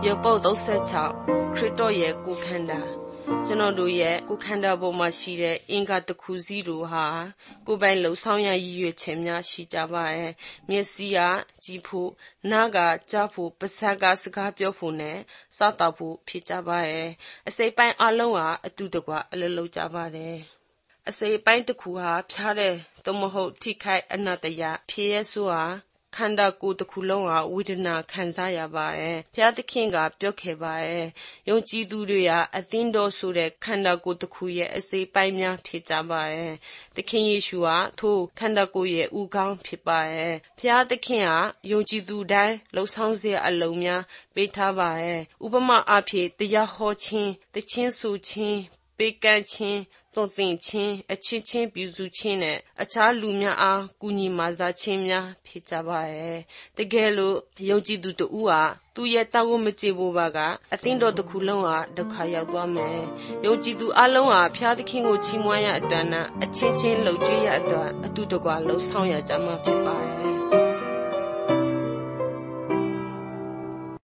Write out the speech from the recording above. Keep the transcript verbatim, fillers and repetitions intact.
ရုပ်ပုတ်သုံးဆယ်ခြောက်ခရစ်တော်ရဲ့ကိုယ်ခန္ဓာကျွန်တော်တို့ရဲ့ကိုယ်ခန္ဓာပေါ်မှာရှိတဲ့အင်္ဂါတစ်ခုစီတို့ဟာကိုယ်ပိုင်လှုပ်ဆောင်ရရည်ရွယ်ခြင်းများရှိကြပါရဲ့မျက်စိကကြည့်ဖို့နားကကြားဖို့ပါးစပ်ကစကားပြောဖို့နဲ့စားတော့ဖို့ဖြစ်ကြပါရဲ့အစိတ်ပိုင်းအလုံးဟာအတူတကွအလုပ်လုပ်ကြပါတယ်အစိတ်ပိုင်းတစ်ခုဟာဖြားတဲ့သို့မဟုတ်ထိခိုက်အနတ္တယဖြစ်ရဲ့ဆိုတာခန္ဓာကိုယ်တစ်ခုလုံးဟာဝေဒနာခံစားရပါရဲ့ဘုရားသခင်ကပြောခဲ့ပါရဲ့ယုံကြည်သူတွေဟာအသင်းတော်ဆိုတဲ့ခန္ဓာကိုယ်တစ်ခုရဲ့အစိတ်ပိုင်းများဖြစ်ကြပါရဲ့သခင်ယေရှုဟာထိုခန္ဓာကိုယ်ရဲ့ဦးခေါင်းဖြစ်ပါရဲ့ဘုရားသခင်ဟာယုံကြည်သူတိုင်းလှူဆောင်စေအလုံးများပေးထားပါရဲ့ဥပမာအဖြစ်တရားဟောခြင်းတခြင်းဆိုခြင်းပေးကမ်းခြင်းသွန်သင်ခြင်းအချင်းချင်းပြုစုခြင်းနဲ့အခြားလူများအားကူညီမဆာခြင်းများဖြစ်ကြပါရဲ့တကယ်လို့ယုံကြည်သူတို့ဟာသူရဲ့တာဝန်မကျေဖို့ပါကအသင်းတော်တစ်ခုလုံးဟာဒုက္ခရောက်သွားမယ်ယုံကြည်သူအလုံးဟာဖျားသခင်ကိုချီးမွမ်းရအတွက်နဲ့အချင်းချင်းလှုပ်ကြွေးရအတွက်အတူတကွလှုပ်ဆောင်ရကြမှာဖြစ်ပါရဲ့